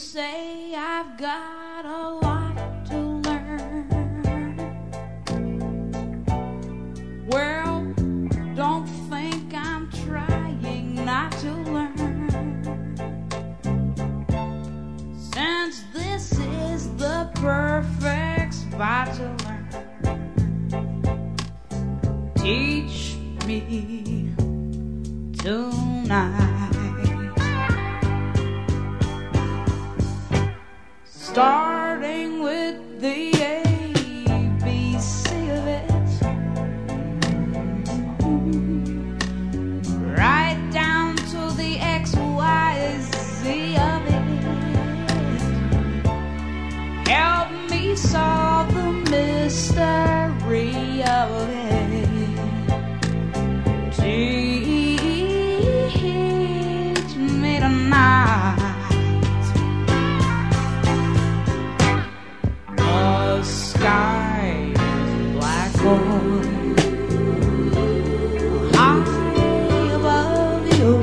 say I've got a lot to learn. Well, don't think I'm trying not to learn, since this is the perfect spot to learn. Teach me tonight. Starting with the ABC of it, right down to the XYZ of it. Help me solve the mystery of it. Teach me tonight. Sky is black hole high above you.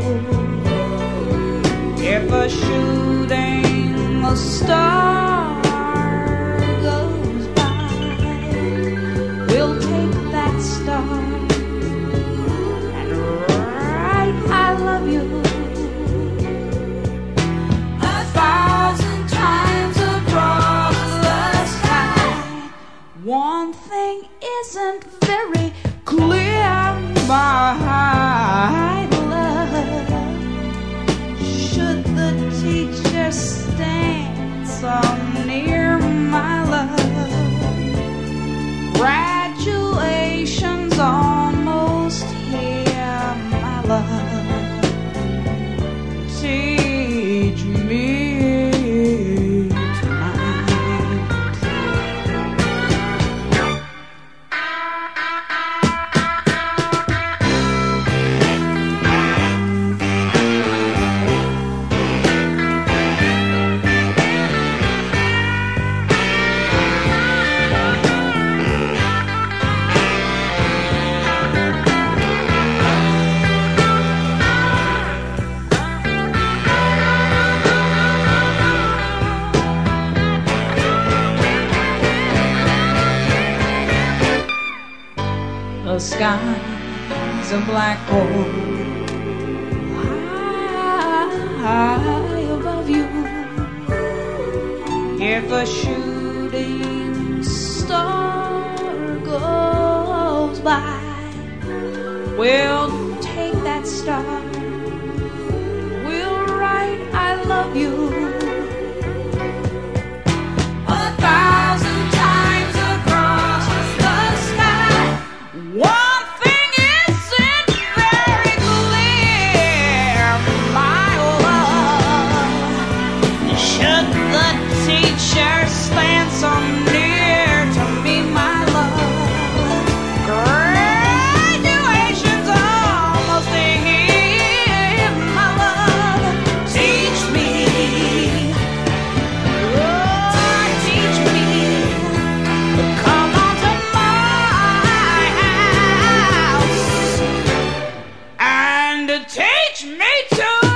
If a shooting star goes by, we'll take that star and write I love you 1,000 times across. One thing isn't very clear, my love. Should the teacher stand so near, my love? Graduation's almost here, my love. Teach me. The sky's a black hole high above you. If a shooting star goes by, we'll take that star. We'll write I love you 1,000 times across the sky. One thing isn't very clear, my love. Should the teacher stand so near to me, my love? Graduation's almost here, my love. Teach me, oh, teach me. Come on to my house and teach me to